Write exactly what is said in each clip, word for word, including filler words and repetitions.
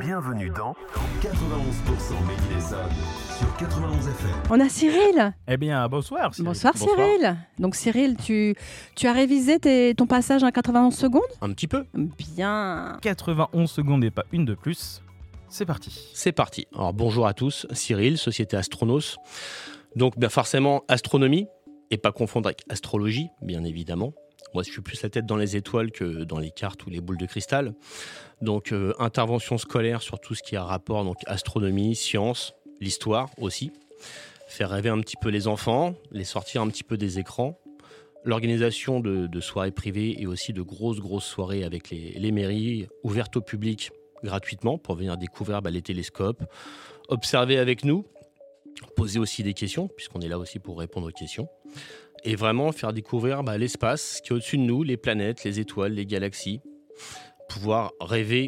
Bienvenue dans quatre-vingt-onze pour cent Made in Essonne sur quatre-vingt-onze F M. On a Cyril. Eh bien, bonsoir Cyril. Bonsoir, bonsoir Cyril. Donc Cyril, tu, tu as révisé tes, ton passage en quatre-vingt-onze secondes ? Un petit peu. Bien. quatre-vingt-onze secondes et pas une de plus. C'est parti. C'est parti. Alors bonjour à tous, Cyril, société Astronos. Donc bien forcément astronomie, et pas confondre avec astrologie, bien évidemment. Moi, je suis plus la tête dans les étoiles que dans les cartes ou les boules de cristal. Donc, euh, intervention scolaire sur tout ce qui a rapport, donc astronomie, sciences, l'histoire aussi. Faire rêver un petit peu les enfants, les sortir un petit peu des écrans. L'organisation de, de soirées privées et aussi de grosses, grosses soirées avec les, les mairies ouvertes au public gratuitement pour venir découvrir bah, les télescopes, observer avec nous, poser aussi des questions, puisqu'on est là aussi pour répondre aux questions. Et vraiment faire découvrir bah, l'espace, ce qui est au-dessus de nous, les planètes, les étoiles, les galaxies. Pouvoir rêver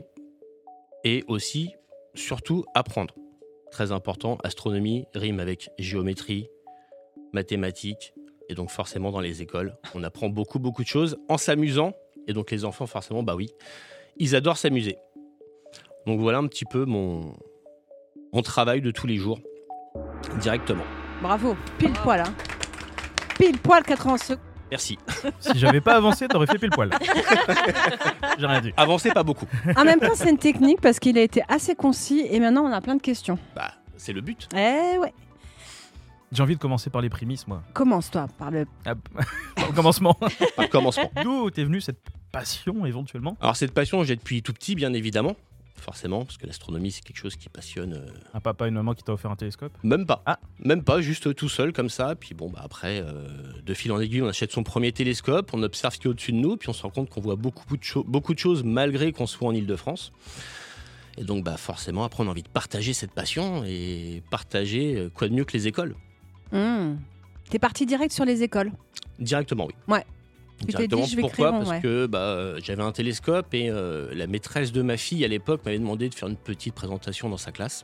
et aussi, surtout, apprendre. Très important, astronomie rime avec géométrie, mathématiques. Et donc forcément, dans les écoles, on apprend beaucoup, beaucoup de choses en s'amusant. Et donc les enfants, forcément, bah oui, ils adorent s'amuser. Donc voilà un petit peu mon, mon travail de tous les jours, directement. Bravo, pile poil, hein. Pile poil quatre-vingts secondes. Merci. Si j'avais pas avancé, t'aurais fait pile poil. J'ai rien dit. Avancez pas beaucoup. En même temps, c'est une technique parce qu'il a été assez concis et maintenant on a plein de questions. Bah, c'est le but. Eh ouais. J'ai envie de commencer par les prémices, moi. Commence-toi par le. Ah, par le commencement. Par le commencement. D'où t'es venue cette passion éventuellement ? Alors cette passion, j'ai depuis tout petit, bien évidemment. Forcément, parce que l'astronomie, c'est quelque chose qui passionne. Euh... Un papa et une maman qui t'a offert un télescope ? Même pas. Ah. Même pas, juste tout seul comme ça. Puis bon, bah après, euh, de fil en aiguille, on achète son premier télescope, on observe ce qui est au-dessus de nous, puis on se rend compte qu'on voit beaucoup de, cho- beaucoup de choses malgré qu'on soit en Île-de-France. Et donc, bah forcément, après, on a envie de partager cette passion et partager euh, quoi de mieux que les écoles. Mmh. T'es parti direct sur les écoles ? Directement, oui. Ouais. Tu t'es dit, je vais Pourquoi ? créer mon, Parce ouais. que bah, euh, j'avais un télescope et euh, la maîtresse de ma fille à l'époque m'avait demandé de faire une petite présentation dans sa classe.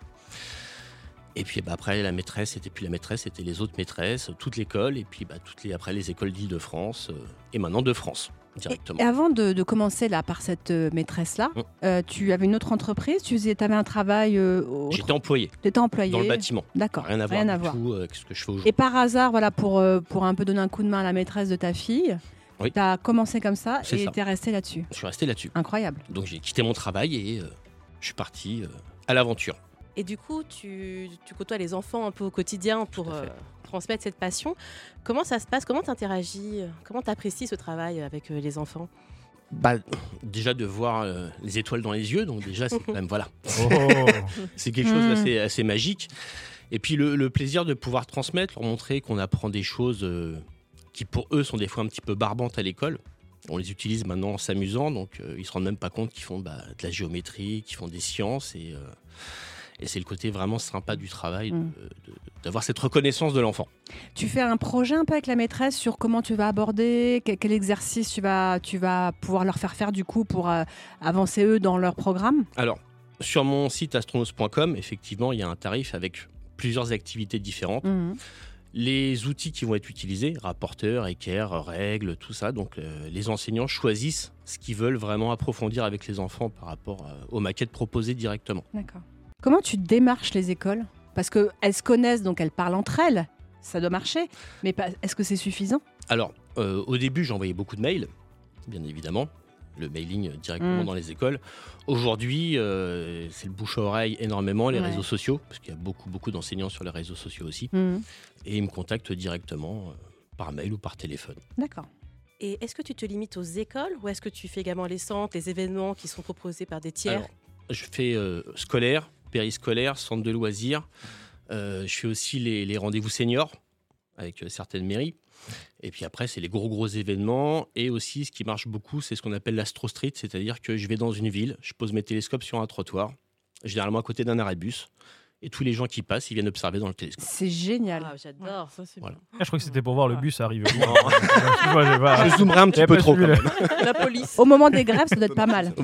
Et puis bah, après la maîtresse, c'était plus la maîtresse, c'était les autres maîtresses, toute l'école et puis bah, toutes les, après les écoles d'Île-de-France euh, et maintenant de France directement. Et, et avant de, de commencer là par cette euh, maîtresse-là, Mmh. euh, tu avais une autre entreprise, tu faisais, avais un travail. Euh, autre... J'étais employé. T'étais employé Dans le bâtiment. D'accord. Rien à voir Rien à du voir. tout avec ce que je fais aujourd'hui. Et par hasard, voilà, pour, euh, pour un peu donner un coup de main à la maîtresse de ta fille, Oui. tu as commencé comme ça C'est et ça. t'es resté là-dessus. Je suis resté là-dessus. Incroyable. Donc j'ai quitté mon travail et euh, je suis parti euh, à l'aventure. Et du coup, tu, tu côtoies les enfants un peu au quotidien pour Tout à euh, fait. transmettre cette passion. Comment ça se passe ? Comment tu interagis ? Comment tu apprécies ce travail avec euh, les enfants ? Bah, déjà de voir euh, les étoiles dans les yeux, donc déjà c'est quand même voilà. Oh. C'est quelque chose Mm. d'assez assez magique. Et puis le, le plaisir de pouvoir transmettre, leur montrer qu'on apprend des choses euh, qui pour eux sont des fois un petit peu barbantes à l'école. On les utilise maintenant en s'amusant, donc euh, ils se rendent même pas compte qu'ils font bah, de la géométrie, qu'ils font des sciences. Et, euh, et c'est le côté vraiment sympa du travail, de- Mm. de- d'avoir cette reconnaissance de l'enfant. Tu fais un projet un peu avec la maîtresse sur comment tu vas aborder, quel, quel exercice tu vas, tu vas pouvoir leur faire faire du coup pour euh, avancer eux dans leur programme ? Alors, sur mon site astronos point com, effectivement, il y a un tarif avec plusieurs activités différentes. Mhm. Les outils qui vont être utilisés, rapporteurs, équerres, règles, tout ça. Donc euh, les enseignants choisissent ce qu'ils veulent vraiment approfondir avec les enfants par rapport euh, aux maquettes proposées directement. D'accord. Comment tu démarches les écoles ? Parce qu'elles se connaissent, donc elles parlent entre elles. Ça doit marcher. Mais pas- est-ce que c'est suffisant ? Alors, euh, au début, j'envoyais beaucoup de mails, bien évidemment. Le mailing euh, directement Mm. dans les écoles. Aujourd'hui, euh, c'est le bouche à oreille énormément, les Ouais. réseaux sociaux, parce qu'il y a beaucoup, beaucoup d'enseignants sur les réseaux sociaux aussi. Mhm. Et ils me contactent directement euh, par mail ou par téléphone. D'accord. Et est-ce que tu te limites aux écoles ou est-ce que tu fais également les centres, les événements qui sont proposés par des tiers ? Alors, je fais euh, scolaire, périscolaire, centre de loisirs. Euh, je fais aussi les, les rendez-vous seniors avec euh, certaines mairies. Et puis après, c'est les gros, gros événements. Et aussi, ce qui marche beaucoup, c'est ce qu'on appelle l'Astro Street. C'est-à-dire que je vais dans une ville, je pose mes télescopes sur un trottoir, généralement à côté d'un arrêt de bus. Et tous les gens qui passent, ils viennent observer dans le télescope. C'est génial. Ah, j'adore. Ça, c'est Voilà. bien. Ah, je crois que c'était pour voir le bus arriver. Non. Excuse-moi, j'ai pas- Je zoomerai un petit J'avais peu pas trop. suivi quand le- même. La police. Au moment des grèves, ça doit être pas mal.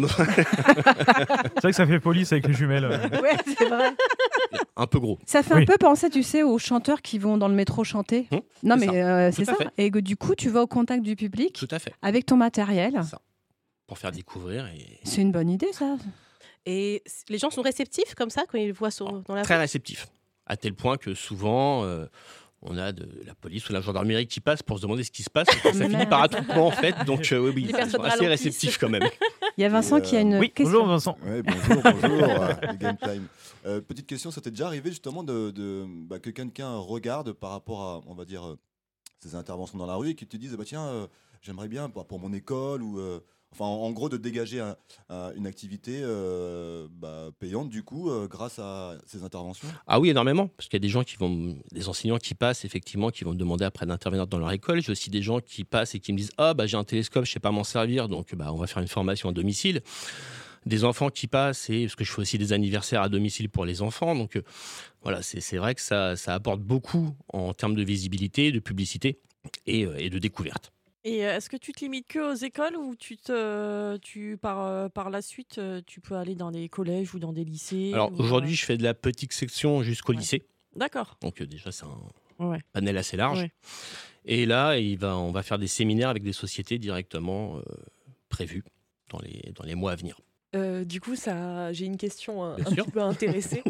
C'est vrai que ça fait police avec les jumelles. Ouais, c'est vrai. Un peu gros. Ça fait Oui. un peu penser, tu sais, aux chanteurs qui vont dans le métro chanter. Hum, non, c'est mais ça. euh, c'est Tout à ça. fait. Et que du coup, tu vas au contact du public Tout à fait. avec ton matériel. Ça. Pour faire découvrir. Et... C'est une bonne idée, ça. Et c- les gens sont réceptifs comme ça quand ils le voient sur, dans la Très rue. réceptif, à tel point que souvent, euh, on a de la police ou la gendarmerie qui passe pour se demander ce qui se passe. Et ça finit Merde. par attroupement, en fait. Donc, euh, oui, oui, Les ils personnes sont assez ralentissent. réceptifs quand même. Il y a Vincent Et, qui a euh, une Oui, question. bonjour Vincent. Ouais, bonjour, bonjour, euh, les Game Time. Euh, petite question, ça t'est déjà arrivé justement de, de- bah, que quelqu'un regarde par rapport à, on va dire, euh, ses interventions dans la rue et qu'il te dise, bah, tiens, euh, j'aimerais bien pour, pour mon école ou, euh, enfin, en, en gros, de dégager un- un- une activité euh, bah, payante du coup euh, grâce à ces interventions. Ah oui, énormément, parce qu'il y a des gens qui vont, des enseignants qui passent effectivement, qui vont me demander après d'intervenir dans leur école. J'ai aussi des gens qui passent et qui me disent ah bah j'ai un télescope, je sais pas m'en servir, donc bah on va faire une formation à domicile. Des enfants qui passent et parce que je fais aussi des anniversaires à domicile pour les enfants, donc euh, voilà, c'est c'est vrai que ça ça apporte beaucoup en termes de visibilité, de publicité et, euh, et de découverte. Et euh, est-ce que tu te limites que aux écoles ou tu te, tu par, euh, par la suite, euh, tu peux aller dans des collèges ou dans des lycées Alors ou, aujourd'hui, euh, je fais de la petite section jusqu'au Ouais. lycée, D'accord. donc euh, déjà c'est un Ouais. panel assez large. Ouais. Et là, il va, on va faire des séminaires avec des sociétés directement euh, prévues dans les, dans les mois à venir. Euh, du coup, ça, j'ai une question un, Bien un sûr. petit peu intéressée.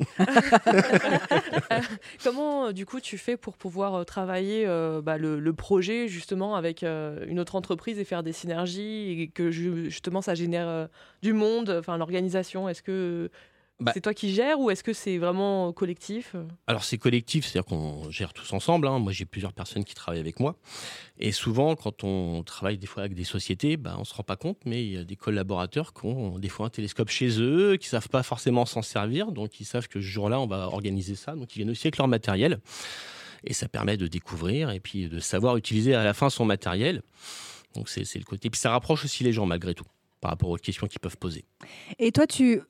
Euh, Comment, euh, du coup, tu fais pour pouvoir euh, travailler euh, bah, le, le projet justement avec euh, une autre entreprise et faire des synergies et que ju- justement ça génère euh, du monde, enfin l'organisation. Est-ce que Bah- c'est toi qui gères ou est-ce que c'est vraiment collectif? Alors c'est collectif, c'est-à-dire qu'on gère tous ensemble, hein. Moi j'ai plusieurs personnes qui travaillent avec moi. Et souvent quand on travaille des fois avec des sociétés, bah, on ne se rend pas compte, mais il y a des collaborateurs qui ont des fois un télescope chez eux, qui ne savent pas forcément s'en servir, donc ils savent que ce jour-là on va organiser ça, donc ils viennent aussi avec leur matériel. Et ça permet de découvrir et puis de savoir utiliser à la fin son matériel. Donc c'est c'est le côté. Puis ça rapproche aussi les gens malgré tout, par rapport aux questions qu'ils peuvent poser. Et toi, tu,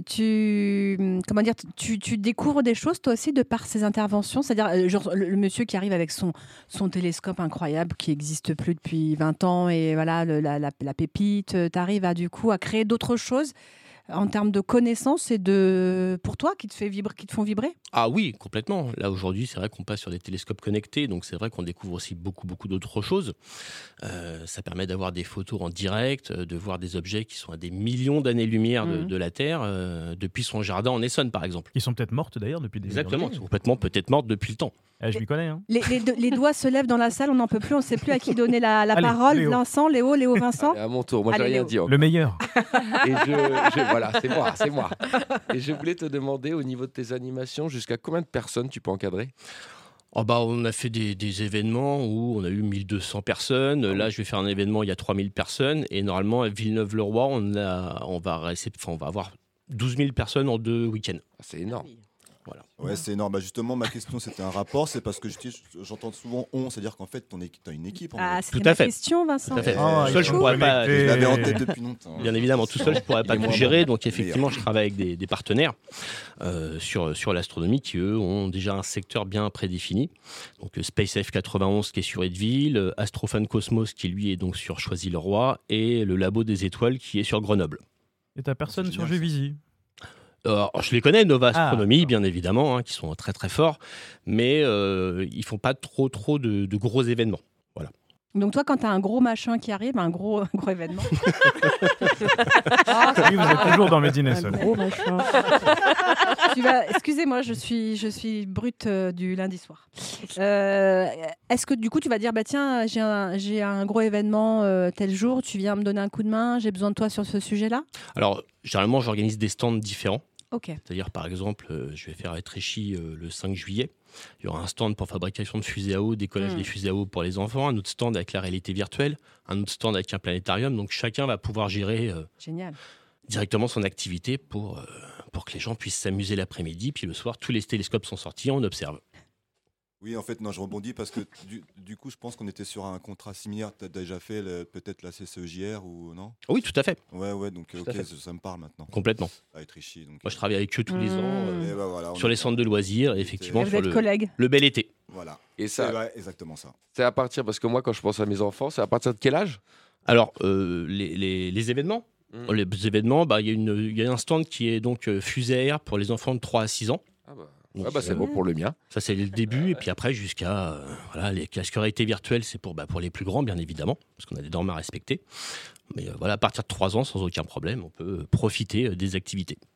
tu, comment dire, tu, tu découvres des choses toi aussi de par ces interventions, c'est-à-dire euh, genre, le, le monsieur qui arrive avec son, son télescope incroyable qui n'existe plus depuis vingt ans et voilà le- la, la, la pépite, tu arrives à du coup à créer d'autres choses en termes de connaissances et de pour toi qui te fait vibrer, qui te font vibrer. Ah oui, complètement. Là, aujourd'hui, c'est vrai qu'on passe sur des télescopes connectés, donc c'est vrai qu'on découvre aussi beaucoup, beaucoup d'autres choses. Euh, ça permet d'avoir des photos en direct, euh, de voir des objets qui sont à des millions d'années-lumière de, Mhm. de la Terre, euh, depuis son jardin en Essonne, par exemple. Qui sont peut-être mortes d'ailleurs depuis des Exactement, millions qui sont complètement peut-être mortes depuis le temps. d'années. Eh, je m'y connais. Hein. Les, les deux- les doigts se lèvent dans la salle, on n'en peut plus, on ne sait plus à qui donner la, la Allez, parole. Léo. Vincent, Léo, Léo, Vincent. Allez, à mon tour, moi j'ai Allez, rien Léo. dit encore. Le meilleur. Et je, je- voilà, c'est moi, c'est moi. Et je voulais te demander au niveau de tes animations, jusqu'à combien de personnes tu peux encadrer? Oh bah, on a fait des, des événements où on a eu mille deux cents personnes. Là, je vais faire un événement où il y a trois mille personnes. Et normalement, à Villeneuve-le-Roi, on, a, on, va, récep- enfin, on va avoir douze mille personnes en deux week-ends. Ah, c'est énorme. Ouais, c'est énorme. Bah, justement, ma question, c'était un rapport. C'est parce que je- j'entends souvent on, c'est-à-dire qu'en fait, tu as une équipe. En Ah, vrai. c'était Tout à ma fait. question, Vincent. Tout à fait. Oh, Seul, il je faut pourrais pas. connecter. Je l'avais en tête depuis longtemps. Bien évidemment, tout seul, je ne pourrais pas Il est tout moins gérer. bon. Donc, effectivement, je travaille avec des, des partenaires euh, sur, sur l'astronomie qui, eux, ont déjà un secteur bien prédéfini. Donc, euh, SpaceF quatre-vingt-onze qui est sur Eddeville, euh, Astrofan Cosmos qui, lui, est donc sur Choisy-le-Roi et le Labo des Étoiles qui est sur Grenoble. Et t'as personne C'est sur génial, ça. Gvisi. Alors, je les connais, Nova Ah, Astronomy, d'accord. bien évidemment, hein, qui sont très très forts, mais euh, ils font pas trop trop de, de gros événements. Donc toi, quand tu as un gros machin qui arrive, un gros, un gros événement. Oui, vous êtes toujours dans Medina Un Essonne. gros machin. Tu vas- Excusez-moi, je suis, je suis brute euh, du lundi soir. Euh, Est-ce que du coup, tu vas dire, bah tiens, j'ai un, j'ai un gros événement euh, tel jour, tu viens me donner un coup de main, j'ai besoin de toi sur ce sujet-là? Alors, généralement, j'organise des stands différents. Ok. C'est-à-dire, par exemple, euh, je vais faire à Étréchy euh, le cinq juillet. Il y aura un stand pour fabrication de fusées à eau, décollage Mm. des fusées à eau pour les enfants, un autre stand avec la réalité virtuelle, un autre stand avec un planétarium. Donc, chacun va pouvoir gérer euh, Génial. directement son activité pour, euh, pour que les gens puissent s'amuser l'après-midi. Puis le soir, tous les télescopes sont sortis, on observe. Oui, en fait, non, je rebondis parce que du, du coup, je pense qu'on était sur un contrat similaire. Tu as déjà fait le- peut-être la C C E J R ou non? Oui, tout à fait, Ouais, ouais, donc Tout à ok, fait. ça, ça me parle maintenant. complètement. À Étréchy. Donc, Moi, je travaille avec eux tous les Mm. ans euh, Et bah voilà, on sur les est- centres de loisirs et Et effectivement Et vous sur êtes le, collègues. le bel été. Voilà. Et C'est ça, ouais, exactement ça. c'est à partir, parce que moi, quand je pense à mes enfants, c'est à partir de quel âge? Alors, euh, les, les- les événements, Mm. les événements, bah, il y a une- il y a un stand qui est donc euh, fusée à air pour les enfants de trois à six ans. Ah bah, Donc, ouais, bah, c'est euh, bon pour le mien. Ça, c'est le début. Et puis après, jusqu'à euh, voilà, les casques réalité virtuelle, c'est pour, bah, pour les plus grands, bien évidemment, parce qu'on a des normes à respecter. Mais euh, voilà, à partir de trois ans, sans aucun problème, on peut euh, profiter euh, des activités.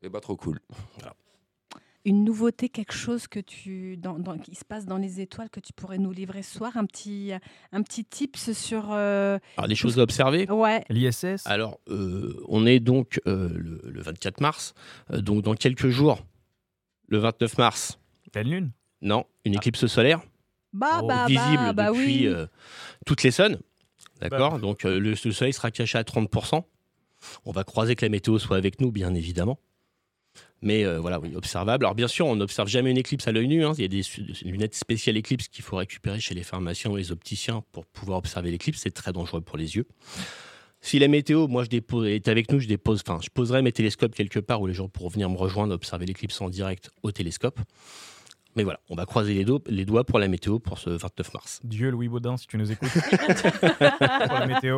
Et bah trop cool. Voilà. Une nouveauté, quelque chose que tu, dans, dans- qui se passe dans les étoiles que tu pourrais nous livrer ce soir, un petit, un petit tips sur. euh, Alors, des choses à observer. Ouais. L'I S S. Alors, euh, on est donc euh, le, le vingt-quatre mars. Euh, donc, dans quelques jours, le vingt-neuf mars, Pleine lune. non, une éclipse solaire Bah, Oh, bah, visible bah, bah depuis oui. euh, toutes les zones. D'accord. Bah. Donc, euh, le, le soleil sera caché à trente pour cent. On va croiser que la météo soit avec nous, bien évidemment. Mais euh, voilà, oui, observable. Alors bien sûr, on n'observe jamais une éclipse à l'œil nu. hein. Il y a des su- des lunettes spéciales éclipse qu'il faut récupérer chez les pharmaciens ou les opticiens pour pouvoir observer l'éclipse. C'est très dangereux pour les yeux. Si la météo, moi, je dépose, est avec nous, je dépose, enfin, je poserai mes télescopes quelque part où les gens pourront venir me rejoindre, observer l'éclipse en direct au télescope. Mais voilà, on va croiser les, do- les doigts pour la météo pour ce vingt-neuf mars. Dieu Louis Baudin, si tu nous écoutes. Pour la météo.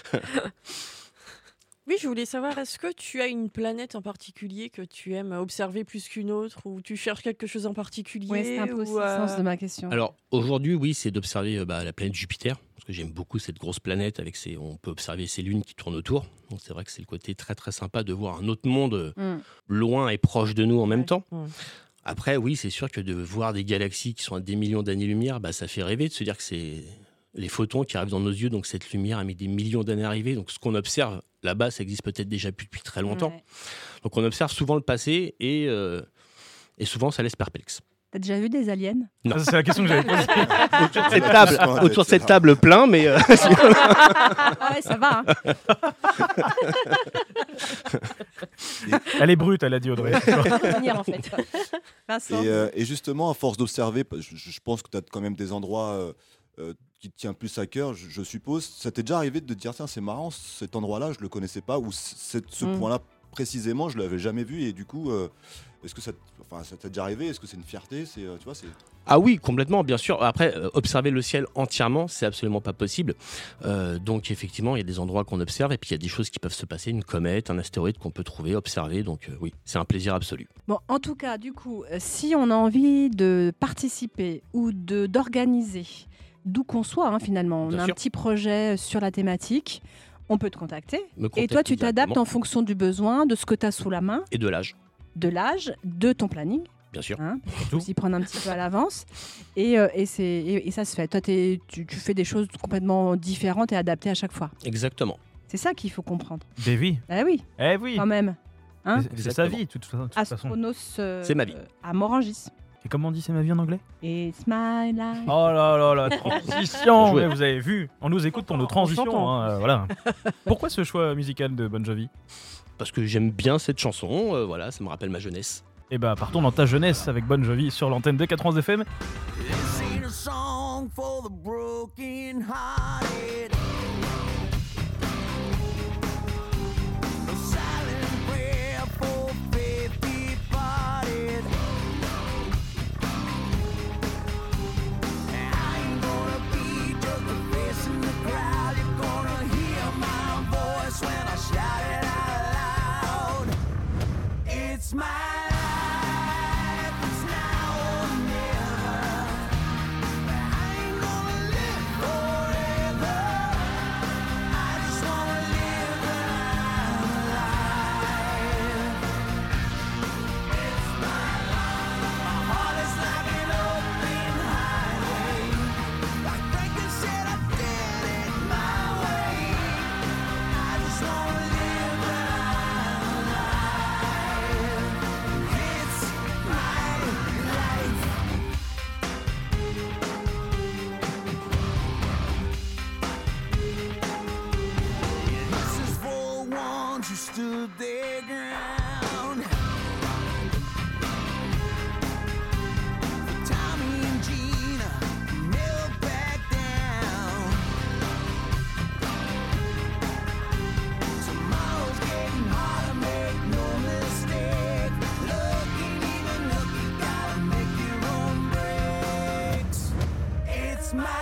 Oui, je voulais savoir, est-ce que tu as une planète en particulier que tu aimes observer plus qu'une autre, ou tu cherches quelque chose en particulier? Ouais, c'est un peu aussi ou, le euh, sens de ma question. Alors aujourd'hui, oui, c'est d'observer euh, bah, la planète Jupiter, parce que j'aime beaucoup cette grosse planète avec ses, on peut observer ses lunes qui tournent autour. Donc c'est vrai que c'est le côté très très sympa de voir un autre monde euh, Mm. loin et proche de nous en même Ouais. temps. Ouais. Après, oui, c'est sûr que de voir des galaxies qui sont à des millions d'années-lumière, bah, ça fait rêver de se dire que c'est les photons qui arrivent dans nos yeux, donc cette lumière a mis des millions d'années à arriver. Donc ce qu'on observe là-bas, ça existe peut-être déjà depuis très longtemps. Ouais. Donc on observe souvent le passé et, euh, et souvent ça laisse perplexe. T'as déjà vu des aliens? Non. Ça, c'est la question que j'avais posée. Autour de cette table, autour de cette table plein, mais euh, Ah ouais, ça va. hein. Elle est brute, elle a dit Audrey. On va venir, en fait. Vincent. Et, euh, et justement, à force d'observer, je, je pense que tu as quand même des endroits euh, euh, qui te tiennent plus à cœur, je, je suppose. Ça t'est déjà arrivé de te dire, tiens, c'est marrant, cet endroit-là, je le connaissais pas, ou c- ce Mm. point-là précisément, je l'avais jamais vu, et du coup, euh, est-ce que ça, t- enfin, ça t'est déjà arrivé? Est-ce que c'est une fierté? C'est, euh, tu vois, c'est... ah oui, complètement, bien sûr. Après, euh, observer le ciel entièrement, c'est absolument pas possible. Euh, donc effectivement, il y a des endroits qu'on observe et puis il y a des choses qui peuvent se passer, une comète, un astéroïde qu'on peut trouver, observer. Donc euh, oui, c'est un plaisir absolu. Bon, en tout cas, du coup, euh, si on a envie de participer ou de d'organiser, d'où qu'on soit, hein, finalement, on Bien a sûr. un petit projet sur la thématique, on peut te contacter. Me Et toi, contacter tu t'adaptes directement. en fonction du besoin, de ce que tu as sous la main, Et de l'âge, de l'âge, de ton planning. bien sûr. Hein, il faut Tout. aussi prendre un petit peu à l'avance. Et, euh, et, c'est- et- et ça se fait. Toi, t'es- tu, tu fais des choses complètement différentes et adaptées à chaque fois. Exactement. C'est ça qu'il faut comprendre. Davy. Ah oui, Eh oui. quand même. Hein, C'est- C'est sa Exactement. vie, de toute façon. de toute façon. Astronos euh, C'est ma vie. euh, à Morangis. Et comment on dit c'est ma vie en anglais? Et Smile Life. Oh là là, la transition. Joué. Mais vous avez vu, on nous écoute pour nos transitions. chantant. hein, euh, voilà. Pourquoi ce choix musical de Bon Jovi? Parce que j'aime bien cette chanson, euh, voilà, ça me rappelle ma jeunesse. Eh bah, partons dans ta jeunesse avec Bon Jovi sur l'antenne de quatre-vingts F M. Sing a song for the broken hearted. A silent prayer for faith departed. I ain't gonna be just a face in the crowd. You're gonna hear my voice when I shout it out loud. It's my life, it's now or never. I ain't gonna live forever. I just wanna live my life. It's my life. My heart is like an open highway. Like Franklin said, I did it my way. I just wanna live my life. It's my life. This is for ones who stood their ground. For Tommy and Gina, who never back down. Tomorrow's getting harder, make no mistake. Looking even look, you gotta make your own breaks. It's my